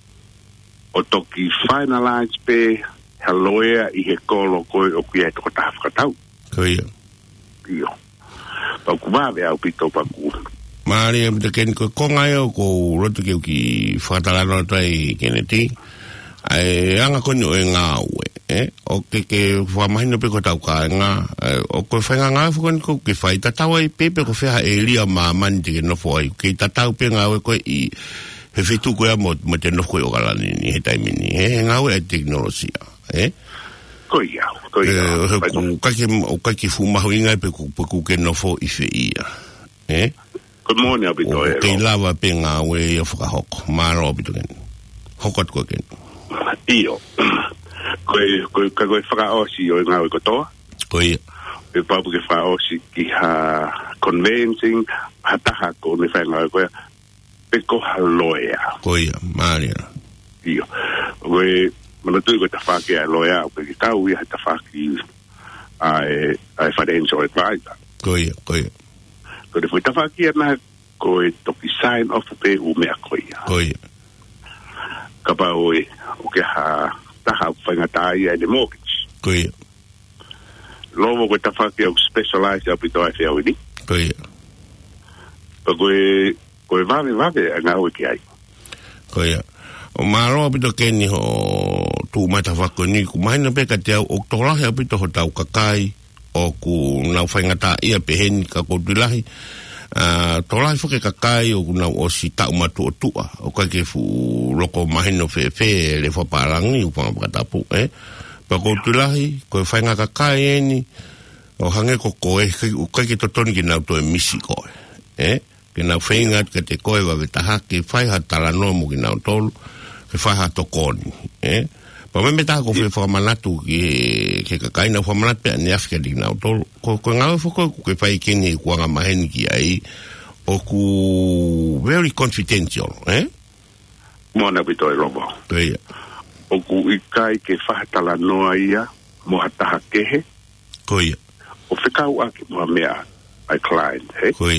o toki finalize pe haloea I he kolo koe o kuia e toko taha whakatau. Koe. Iyo. Pau kuwawe au pito paku. Maari te ken ko konga o ko roto ki whatalano tai keneti. Ai anga konyo e ngā ue, o ke whamahino pe ko tau ka ngā, o ko whainga ngā whakon ko ke whai tatawa I pepe ko whiha e lia māmani te ke nofo ai, ke tatau pe ngā ue koe I he whitu koea mo te nofo koe o galani ni he taimini, ngā ue e teknolosia, Koe iau. O kake fumahu ingai pe ku ke nofo I whi ia, Good morning, abito e. Kei lava pe ngā ue I a whakahoko, maro abito ken, hokot koe ken. Iyo. Koe whakaosi o ngā ue kotoa. Koe. Koe papu ke whaosi ki ha conveyancing, ha taha ko ne whainga ue koe, pe ko ha loea. Koe, maria. Iyo. Koe, manatui koe ta whake a loea, koe ki kau I ha ta whaki ai financial advisor. Koe. Koe fui ta whaki ana, koe toki sign off pe u mea koe. Koe. Ka pa oe, o ke ha taha whaingatai ai de mortgage. Koe. Lovo koe ta whaki au specialize au pito ai whiau ini. Koe. Pa koe vave a ngā ue ki ai. Koe. O maro apito keni ho tu mata whako ni ku maina pe ka te au oktolahi apito ho tau kakai o ku nau whaingata ia peheni ka koutilahi. Tolahi whake kakai o ku nau o si tau matu o tua. O kai ke fu loko mahino whewhe le whaparangi upanga pakatapu. Pa koutilahi, koe whainga kakai eni o hange ko koe, kai ke totoni ki nau toe misi koe. Ke nau whaingat ka te koe wa vetaha ke whaiha talanoa mo ki nau tolu. Ke whaiha tokoni. Pa me meta ko whamanatu ke kakai na whamanatu pe ane Afrika di nau tolu. Ko ngawe whako ke whai keni kuanga maheni ki ai o ku very confidential. Mona pito e lobo. Koe. O ku ikai ke whahatala noa ia mo hataha kehe. Koe. O whikau aki moa mea ai client. Koe.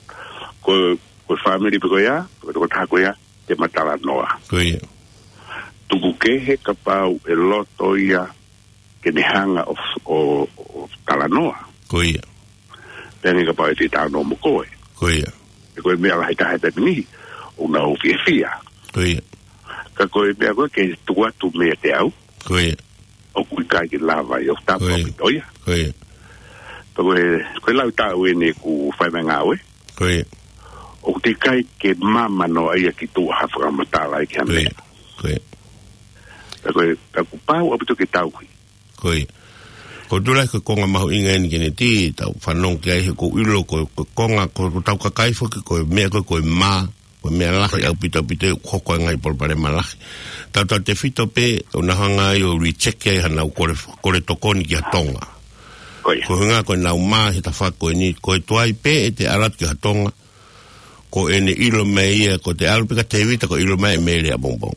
Ko family piko ia, ko tako ia, te matala noa. Koe. Tuku kehe ka pau e loto ia ke ne hanga o talanoa. Koe. Tēnei ka pau e te tāno mo koe. Koe. E koe mea lahi tahe tapini, o nga o fia. Koe. Ka koe mea koe ke tuatu mea te au. Koe. O kui kai ke lava i o tapo pitoia. Koe. Pa koe lau tau e ne ku whaimai ngāwe. Koe. O te kai ke mamano aia ki tu hawhaka matala i ki hame. Koe. Koe, ka ku pau apito ke tau kui. Koe. Ko tula ko konga mahu inga ni kene ti tau whanong ki ai ko ilo ko konga ko tau kakai foki ko mea ko ma ko mea lahi au pita hoko ngai polpare malahi. Tau te whito pe o nahanga i o recheck ai hanau kore tokoni ki hatonga. Ko hunga ko nau maa he ta whako ni ko e tuai pe e te arat ki hatonga ko e ne ilo mei ia ko te alpika te vita ko ilo mei mei rea bongbong.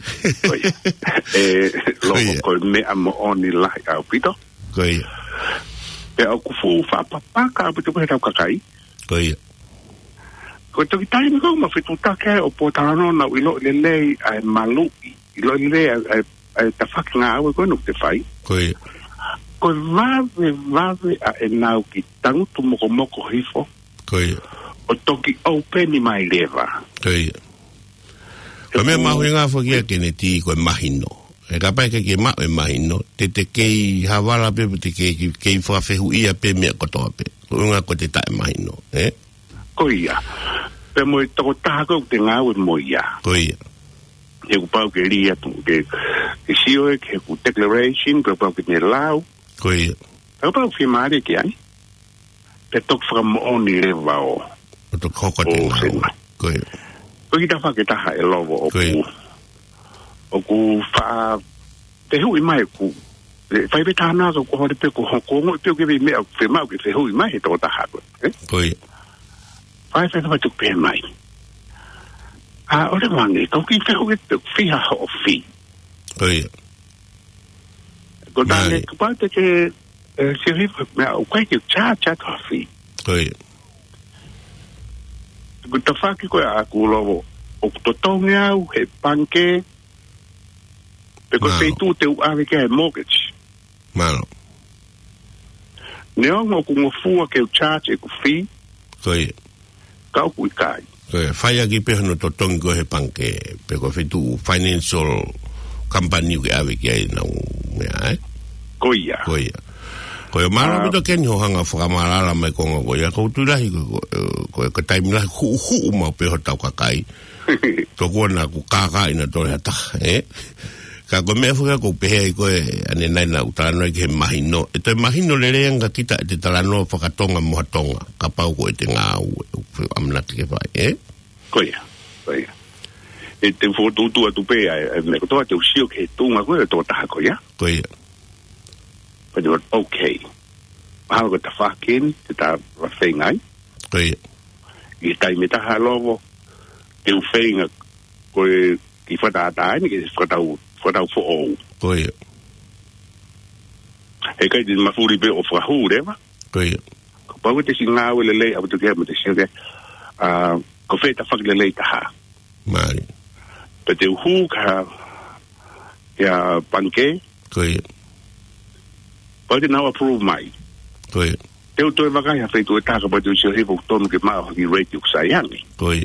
Loko ko mea mo oni lahi au pito. Koia. Pe au kufu whapapaka au pito pe tau kakai. Koia. Ko toki tai mi kou ma whitu take o potano na ilo lelei ai malu ilo lelei ai ta whaki ngā au e koe nuk te whai. Koia. Ko vave a e nau ki tangutu moko hifo. Koia. O toki openi mai lewa. Koia. Ko mea mahui ngā whakia kene ti koe mahino. E ka pai ke ma e mahino. Te kei hawala pe te kei whawhehu ia pe mea kotoa pe. Ko unga ko te tae mahino. Koia. Pe mo e toko tāko te ngāu e mo ia. Koia. E ku pau ke ria tu ke sio e ke ku declaration ke pau ke ne lau. Koia. E ku pau whimaare ke ai. Te tok whakamooni rewa o. O to koko te ngāu. Koia. Ko ki ta whaketaha e lovo o ku wha te hui mai ku whai pe tāna ko hore pe ku honkongo pe ke mea ke mau ke te hui mai he tō taha ko. Koia. Whai whai tuk pe mai. Ore wangi, kau ki whehu e te whiha o whi. Koia. Ko tāne, ka pāte ke sirifa mea o kai ki cha to whi. Koia. Ko ta whaki koe a kulovo o kutotongi au he panke pe ko feitu te uawe ke he mortgage. Malo. Neongo ku ngofua ke u charge e ku whi. Koia. Kau kui kai. Koia. Whai aki pe hano totongi ko he panke pe ko feitu financial company ke awe ki ai nau mea, Koia. Koia. Koia mara pito keni ho hanga whakamarala mai konga koia. Kou tulahi koia ka taimi lahi hu mau pe ho tau kakai. Toko na ku kaka ina tore hata. Ka koe mea whuka kou pehea i koe ane nai na utalano i ke he mahino. E toi mahino le reanga kita e te talanoa whakatonga mohatonga. Ka pau koe te ngā ue amnati ke whai, Koia. Koia. E te whotutua tupea me kotoa te usio ke tunga koe tō taha koia. Koia. But you were okay. Mahalo ko ta whakin, te ta whawhengai. Koia. I tai me taha lovo, te uwhenga koe ki whataatai, ni ke whatau who'ou. Koia. He kai te mawhuri pe o whahu rewa. Koia. Ko pau te si ngāwe le lei, apu te kia mo te sio ke, ko wheta whaki le lei taha. Mari. Pe te uhu ka kia panke, Koia. pau te nau approve mai. Koia. Te utoe wakai ha whaitu e taka pa te usio hepo tonu ke maa haki rate uk saiangi. Koia.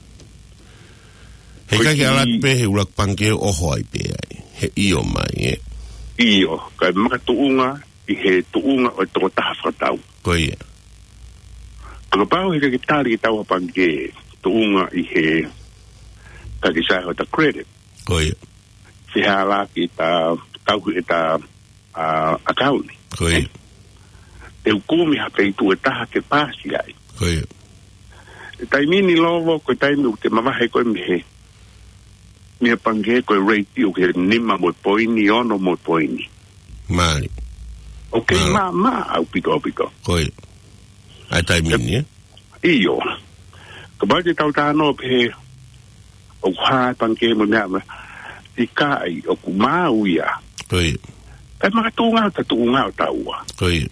He kai ke alat pe he urak panke oho ai pe ai. He io mai, Io, kai maka tuunga, i he tuunga o toko taha whakatau. Koia. Ka pau he ka tari ki tau panke tuunga i he kakisai ho ta credit. Koia. Whiha la ki ta tauku e ta account. Koia. Te ukumi ha peitu e taha ke pāsi ai. Koia. E taimini lovo, koe taimi u te mamahe koe mihe. Mia pange koe reiti u ke nima mo poini, ono mo poini. Mari. Ok, ma, au pito. Koia. Ai taimini, Iyo. Ka bau te tau tāno pe o kuhaa pange mo mea i kai o ku mau ia. Koia. Kai maka tuunga o taua. Koia.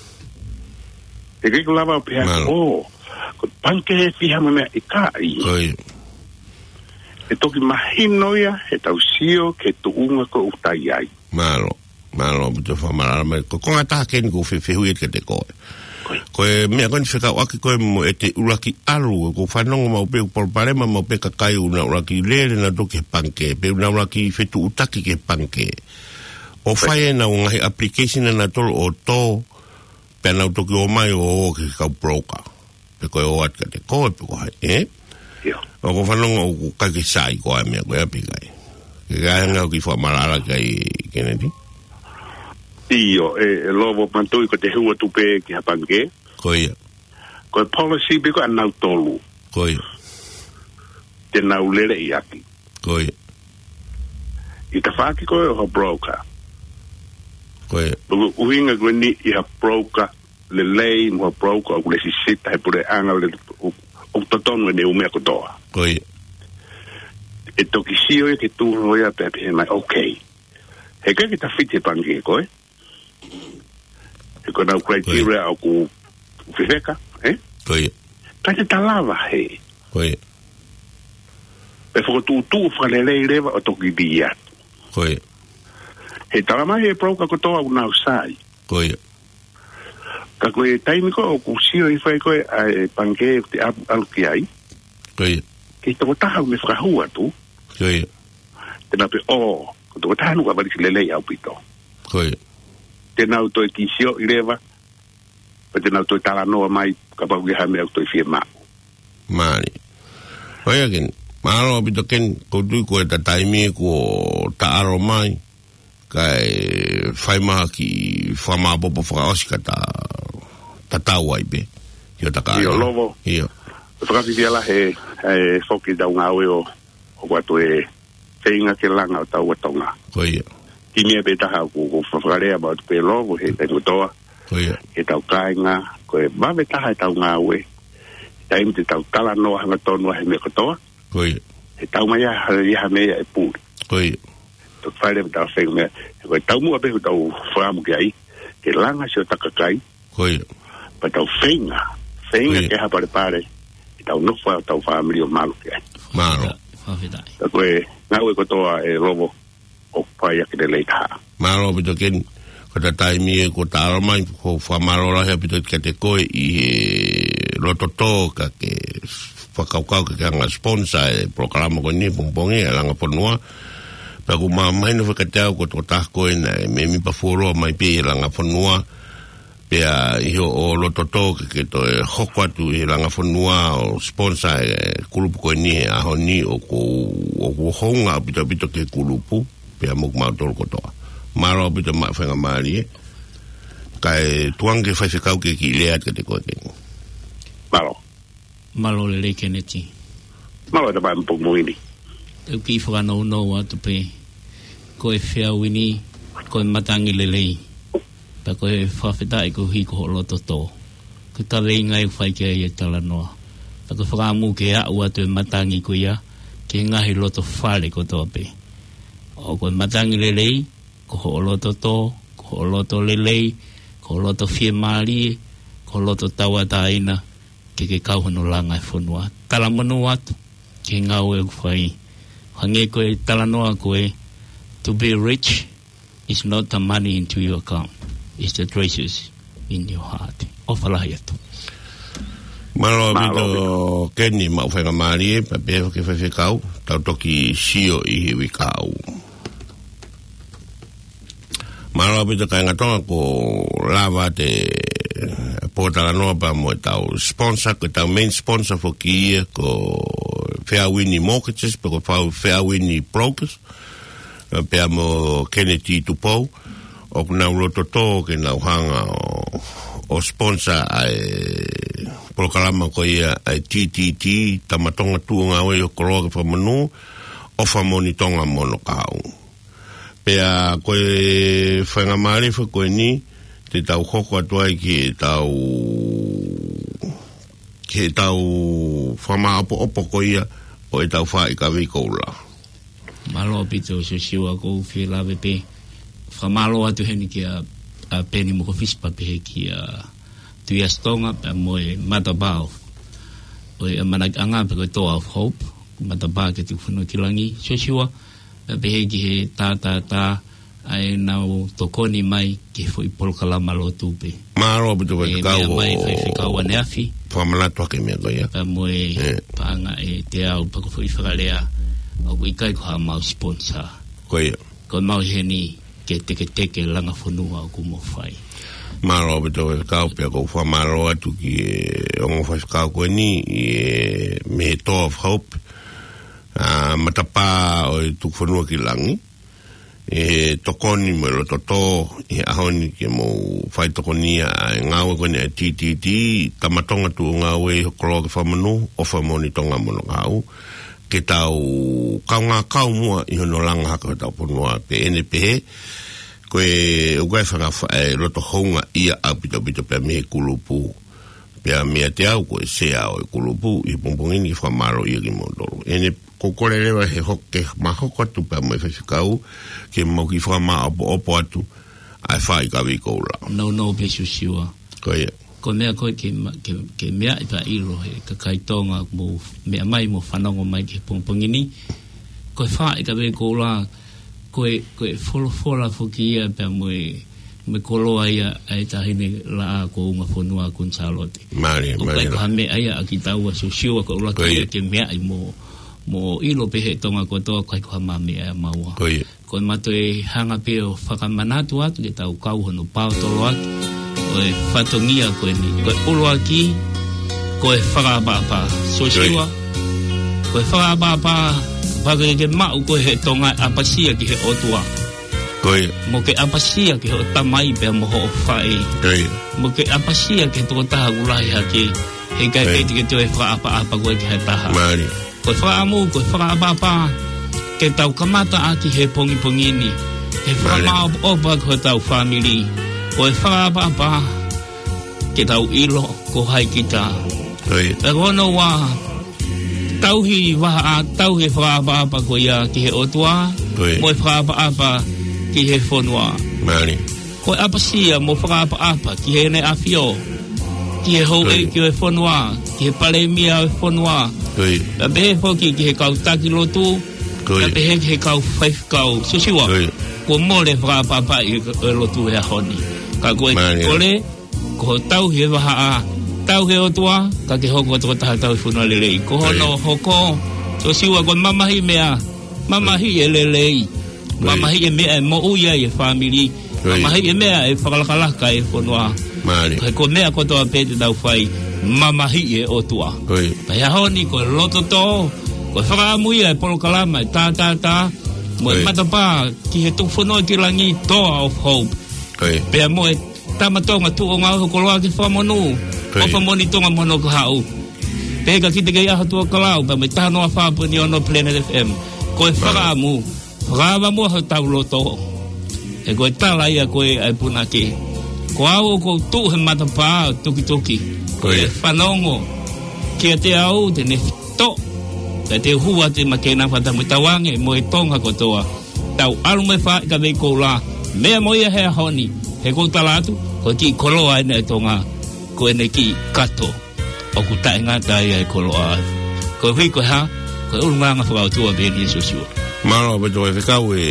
E kei lava pe ko panke fiha mo mea i kai. Koia. E toki mahino ia, he tau sio ke tuunga ko utai ai. Malo, buto whamarara mai. Ko konga taha keni ko whewhehu e te koe. Koe mea koe ni whekau aki koe mo e te uraki aru. Ko whanongo mau pe upolparema mau pe kakai una uraki lere na toki he panke. Pe una uraki whetu utaki ke panke. O whae na ungahi application na tolo o tō pe na utoki o mai o ke kau broker. Pe koe o atka te koe pe koe, O ko whanonga o kake sai koe mea koe api kai. Ke kai ngau ki whamarara kai Kennedy. Io, lovo pantui ko te hua tupe ki hapange. Koia. Ko policy be ko anau tolu. Koia. Te nau lere i aki. Koia. I ta whaki ko ho broker. Koia. Uhinga ko ni i ha broker, le lei mo broker, o le si sita he pure anga le o totonu ne umea ko toa. Koia. E toki sio e ke tu hoia pepe he mai, okay. He kai ki ta white pange ko e. He ko nau criteria au ku whiweka, Koia. Kai te talawa he. Koia. E whakatūtū whakalelei rewa o toki diat. Koia. He talama he broker ko toa unau sai. Koia. Ka koe taimi ko o kusio i whai koe a pange te aluki ai. Koia. Kei toko taha me whakahua tu. Koia. Tena pe ko toko taha nuka mariki lelei au pito. Koia. Tena au toi kisio i rewa. Pa tena au toi talanoa mai ka pahuki hame au toi fie maa. Maari. Koia ken. Maaro pito ken koutui koe ta taimi ko ta aro mai. Kai whaimaha ki whamaa popo whakaosi ka ta tau ai be. Hio ta kāre. Hio lovo. Hio. Whakapipiala he whoki dau ngā ue o watu e whainga ke langa o tau atonga. Koia. Kimi e pe taha ku whakarea ma tu pe lovo he tengu toa. Koia. He tau kāinga. Koe mawe taha e tau ngā ue. Taimi te tau tala noa hanga tonua he me kotoa. Koia. He tau mai iha mea e pūri. Koia. Tau whaere me tau whengu mea. He koe tau mua behu tau whaamu ki ai. Ke langa si o takakai. Koia. Pa tau whenga. Whenga ke hapare pare. Tau nofa tau whaamiri o malu ki ai. Maaro. Whawhitai. Ta koe ngā ue kotoa e lovo o pai aki de leitaha. Maaro pito ken. Ko ta taimi e ko ta aro mai. Ko whamaro rahe pito ka te koe i he rototo ka ke whakaukau ka anga sponsor e programa ko ni pungpongi e langa ponua. Pa ku maamaina whakateau ko tō tāko e na me mi pa fuoroa mai pe e langa ponua. Pea iho o lototo ke to e hoko atu i langa whanua o sponsor e kulupu koe ni e aho ni o ku honga pito ke kulupu pea moku mautoro kotoa maro pito whenga maari e kai tuange whaiwhekau ke ki leat ke te koe ke Malo. Malo le rei keneti. Malo e te pai mpuku muini. Tau ki whakanau nau atu pe. Koe whea wini, koe matangi le lei. Pa koe whawhetai ko hiko ho loto tō. Ko ta rei ngai whai ke ai e tala noa. Pa koe whakamu ke au atu e matangi ko ia, ke ngahi loto whare ko tō pe. O koe matangi le lei, ko ho loto tō, ko ho loto le lei, ko loto fie maari, ko loto tawa taina, ke kauhano langa e whanua. Tala manu atu, ke ngau e whai. Hange koe tala noa koe, to be rich is not the money into your account. It's the treasures in your heart. O whalahi atu. Malo pito keni ma whenga maari e pa peho ke whewhekau tau toki sio i hiwi kau. Malo pito kai ngatonga ko lava te pōtala noa pa mo tau sponsor, ko tau main sponsor for ki ia ko Fair Winnie Mortgages, pa ko Fair Winnie Brokers, pea mo Kennedy Tupou, o kuna uroto tō ke nau hanga o sponsor ai prokalama ko ia ai TTT, tamatonga tuonga oi o koroa ke whamanu, o whamoni tonga mono kau. Pea koe whainga maarifa koe ni, te tau hoko atuai ki tau whama opo ko ia, o e tau wha i ka wikoula. Malo pito so siwa ko fi lawe pe. Whamalo atu heni ki a peni moko fispa pe ki a tuiastonga pe moe matabao. O e managanga pe koe toa of hope, matabao ke tu whanua kilangi. So siwa pe ki he tā ai nau tokoni mai ke foi polkala malo tupe. Maro pito koe kau o... Mai fai whikaua ne afi. Whamalatua ke mea koe ia. Pa moe paanga e te au pa ko foi whakalea. O kui kai ko ha mau sponsor. Koe ia. Ko mau heni ke teke langa whanua o kumo whai. Maro pito koe kau pia ko whamaro atu ki ongo whai kau koe ni me Door of Hope. Matapa o e tuk whanua ki langi. e tokoni mo lo toto e ahoni ke mo fai tokonia ngau ko ne titi tamatonga tu ngau e kolo ke famanu o famoni tonga mo ngau ke tau kaunga kau mua i hono langa haka tau ponua pe NPH ko e ugai whaka roto honga ia apita pe me kulupu pe me te au ko se au e kulupu i pompongini whamaro i ki mondoro ko kore rewa he hoke mahoko atu pa mai whakau ke mau ki whama opo atu ai whai ka wiko ula no pe siua ko mea koe ke mea i pa iro he ka kaitonga mo mea mai mo whanongo mai ke pongpongini koe whai ka wiko ula koe wholofola whuki ia pe me koloa ia ai tahine la a ko unga whanua kun Charlotte Mari ko ha mea ia a ki taua siua ko ula ke mea i mo ilo pehe tonga ko toa kai ko mami e maua ko mato e hanga pe o whakamanatu atu ke tau kau hono pao tolo atu o e whatongia ko ni ko e ulo aki ko e whakabapa so siwa ko e whakabapa whaka ke mau ko he tonga apasia ki he otua mo ke apasia ki he o tamai pe mo ho whai mo ke apasia ki he toko taha gulai haki he kai kei tike tue whakapa ko e ki he taha ko whaamu, ko whakabapa ke tau kamata aki he pongi-pongini he whamao opa ko tau family ko whakabapa ke tau ilo ko hai kita e kono wa tauhi waha tauhi whakabapa ko ia ki he otua mo whakabapa ki he whonua ko apasia mo whakabapa ki he ne afio ki he hou e ki he whonua ki he palemia he whonua a behe foki ki he kau taki lotu a behe ki he kau whaif kau susiwa ko mole whakapapa i lotu he honi ka koe kore ko tau he waha a tau he otua ka ke hoko toko taha tau whunua lelei ko hono hoko susiwa ko mamahi mea mamahi e lelei mamahi e mea e mo uia i family mamahi e mea e whakalakalaka e whunua ko mea kotoa pete tau whai mamahi e otua pa ya honi ko lototo ko whakamuia e polo kalama e ta mo e matapa ki he tuwhono ki langi toa of hope pe mo e tamatonga tu o ngau ko loa ki whamonu o whamoni tonga mono ko hau pe ka kite kei aha tua kalau pa me tahano a whapuni ono Planet FM ko e whakamu whakamu a tau loto e ko e tala ia ko e punaki ko au ko tu he matapa tuki e whanongo kia te au te ne to te te hua te makena whatamuitawange mo e tonga kotoa tau alume whae ka vei kou la mea moia hea honi he kou talatu ko ki koloa ene e tonga ko ene ki kato o ku tae ngata ia e koloa ko hui ko ha ko urunganga whakautua beni e susua maro beto e whekau e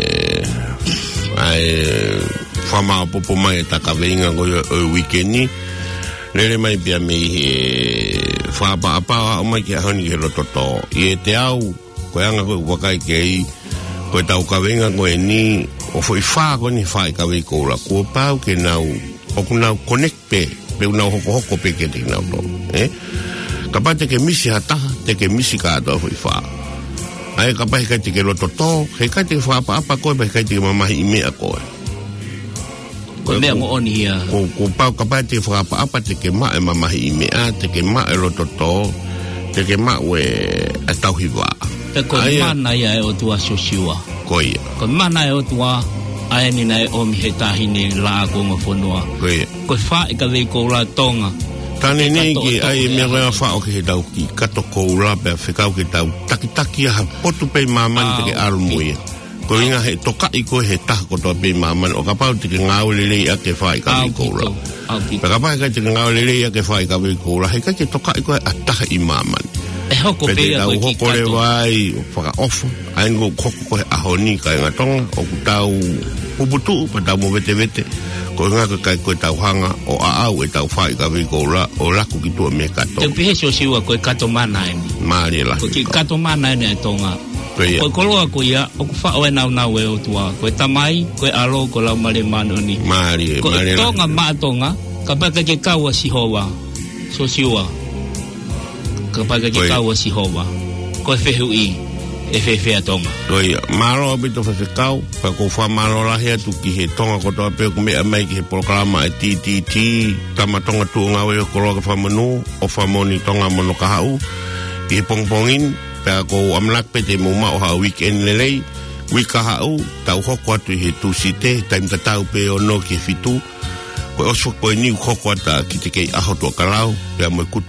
whamao popo mai e takaweinga ko e wikendi lere mai pia me he whaapa o mai ki ahoni ki rototo i e te au koe anga koe wakai kei koe tau kawenga koe ni o foi wha ko ni whai kawei koura kua pau ke nau o ku nau connect pe unau hoko pe ke te nau to kapa te ke misi hataha te ke misi ka ato foi wha ai kapa he kai te ke rototo he kai te whaapa apa koe pa he kai te ke mamahi i mea koe ko mea mo oni ia ko pau kapa te whakapa apa te ke ma e mamahi i mea te ke ma e rototo te ke ma we e tauhiwa te ko mana ia e o tua sosiua ko ia ko mana e o tua ai ni nai o mi he tahine la ko ngo fonua ko fa e ka vei ko la tonga tane ni ki ai me rea fa o ke tau ki kato ko la pe whekau ke tau taki ha potu pe mamani te ke arumui ko inga he toka i ko he taha kotoa pe mamani o ka pau te ke ngau lelei a ke whai ka vei ko la pe ka pau te ke ngau lelei a ke whai ka vei ko la he ka ke toka i ko a taha i mamani e hoko pe a koe ki kato. Pe te tau hoko le wai, whaka ofa, ai ngo hoko koe ahoni ka inga tonga, o ku tau puputu, pa tau mo vete, ko inga kai koe tau hanga, o aau e tau whai ka viko o laku ki tua me kato. Te pihe sio siwa koe kato mana eni. Maari la. Koe ki kato mana eni e tonga. Koe koloa koe ia, o ku whao e nau e o tua, koe tamai, koe alo, koe lau mare mano ni. Maari la. Koe tonga maa tonga, ka paka ke kaua sihowa, so siwa. Ka paka ke kaua sihowa, koe whehu i. e whewhea tonga. Toi, maro abito whawhekau, pa ko wha maro lahea tu ki he tonga kotoa peo ku mea mai ki he programa e TTT, tama tonga tuunga weo koroa ka whamanu, o whamoni tonga mono ka hau, i he pongpongin, pa ko amlak pe te muma o ha weekend lelei, wika hau, tau hoko atu he tu site, taim tatau pe o no ki he fitu, ko osfok po e niu hoko ata ki te kei aho tua karau, pea mo kutu